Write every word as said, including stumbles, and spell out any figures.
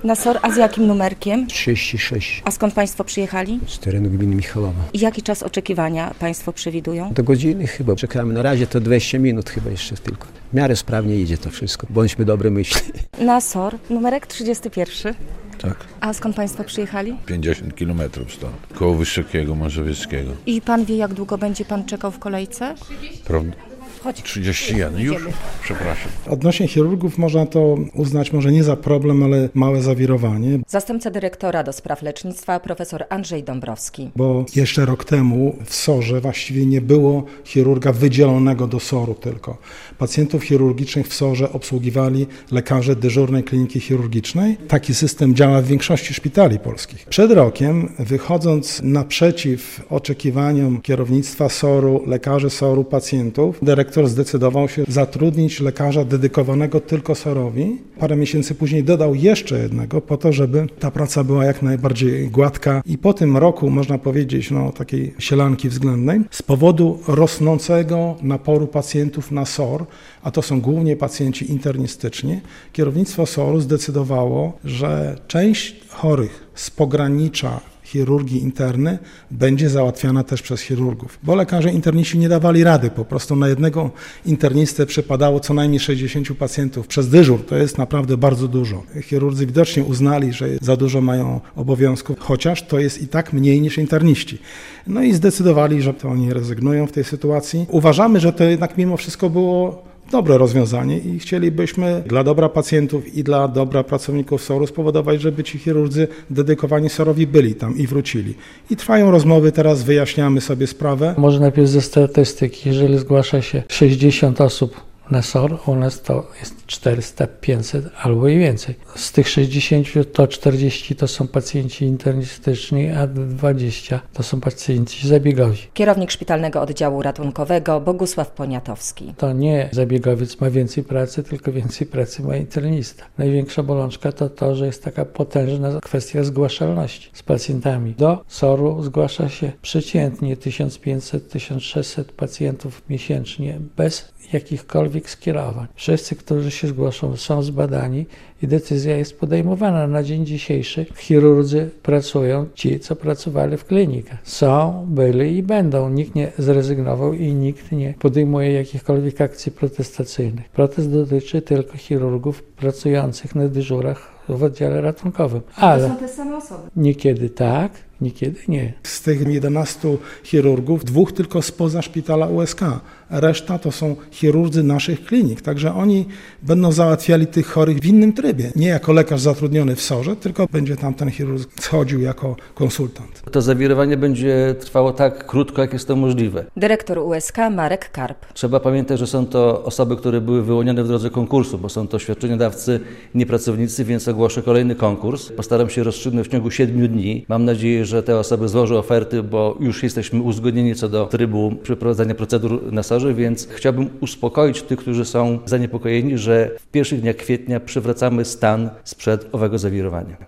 Na S O R, a z jakim numerkiem? trzydzieści sześć. A skąd Państwo przyjechali? Z terenu gminy Michalowa. I jaki czas oczekiwania Państwo przewidują? Do godziny chyba. Czekamy. Na razie to dwieście minut chyba jeszcze tylko. W miarę sprawnie idzie to wszystko. Bądźmy dobre myśli. Na S O R, numerek trzydziesty pierwszy. Tak. A skąd Państwo przyjechali? pięćdziesiąt kilometrów stąd. Koło Wysokiego, Mazowieckiego. I Pan wie, jak długo będzie Pan czekał w kolejce? Prawda? trzydzieści jeden. Już? Przepraszam. Odnośnie chirurgów można to uznać może nie za problem, ale małe zawirowanie. Zastępca dyrektora do spraw lecznictwa profesor Andrzej Dąbrowski. Bo jeszcze rok temu w S O R-ze właściwie nie było chirurga wydzielonego do S O R-u tylko. Pacjentów chirurgicznych w S O R-ze obsługiwali lekarze dyżurnej kliniki chirurgicznej. Taki system działa w większości szpitali polskich. Przed rokiem, wychodząc naprzeciw oczekiwaniom kierownictwa S O R-u, lekarzy S O R-u, pacjentów, dyrektor zdecydował się zatrudnić lekarza dedykowanego tylko S O R-owi. Parę miesięcy później dodał jeszcze jednego po to, żeby ta praca była jak najbardziej gładka. I po tym roku, można powiedzieć, no, takiej sielanki względnej, z powodu rosnącego naporu pacjentów na S O R, a to są głównie pacjenci internistyczni, kierownictwo S O R-u zdecydowało, że część chorych z pogranicza chirurgii interny będzie załatwiana też przez chirurgów, bo lekarze interniści nie dawali rady, po prostu na jednego internistę przypadało co najmniej sześćdziesięciu pacjentów przez dyżur, to jest naprawdę bardzo dużo. Chirurdzy widocznie uznali, że za dużo mają obowiązków, chociaż to jest i tak mniej niż interniści. No i zdecydowali, że to oni rezygnują w tej sytuacji. Uważamy, że to jednak mimo wszystko było dobre rozwiązanie i chcielibyśmy dla dobra pacjentów i dla dobra pracowników S O R-u spowodować, żeby ci chirurdzy dedykowani S O R-owi byli tam i wrócili. I trwają rozmowy, teraz wyjaśniamy sobie sprawę. Może najpierw ze statystyki, jeżeli zgłasza się sześćdziesiąt osób na S O R, u nas to jest czterysta, pięćset albo i więcej. Z tych sześćdziesięciu to czterdzieści to są pacjenci internistyczni, a dwadzieścia to są pacjenci zabiegowi. Kierownik szpitalnego oddziału ratunkowego Bogusław Poniatowski. To nie zabiegowiec ma więcej pracy, tylko więcej pracy ma internista. Największa bolączka to to, że jest taka potężna kwestia zgłaszalności z pacjentami. Do S O R-u zgłasza się przeciętnie tysiąc pięćset do tysiąc sześćset pacjentów miesięcznie bez jakichkolwiek skierowań. Wszyscy, którzy się zgłoszą, są zbadani i decyzja jest podejmowana. Na dzień dzisiejszy chirurdzy pracują, ci, co pracowali w klinikach. Są, byli i będą. Nikt nie zrezygnował i nikt nie podejmuje jakichkolwiek akcji protestacyjnych. Protest dotyczy tylko chirurgów pracujących na dyżurach w oddziale ratunkowym. Ale to są te same osoby. Niekiedy tak, niekiedy nie. Z tych jedenastu chirurgów, dwóch tylko spoza szpitala U S K. Reszta to są chirurdzy naszych klinik, także oni będą załatwiali tych chorych w innym trybie. Nie jako lekarz zatrudniony w S O R-ze, tylko będzie tam ten chirurg schodził jako konsultant. To zawirowanie będzie trwało tak krótko, jak jest to możliwe. Dyrektor U S K Marek Karp. Trzeba pamiętać, że są to osoby, które były wyłonione w drodze konkursu, bo są to świadczeniodawcy, nie pracownicy, więc ogłoszę kolejny konkurs. Postaram się rozstrzygnąć w ciągu siedmiu dni. Mam nadzieję, że te osoby złożą oferty, bo już jesteśmy uzgodnieni co do trybu przeprowadzania procedur na S O R-ze, więc chciałbym uspokoić tych, którzy są zaniepokojeni, że w pierwszych dniach kwietnia przywracamy stan sprzed owego zawirowania.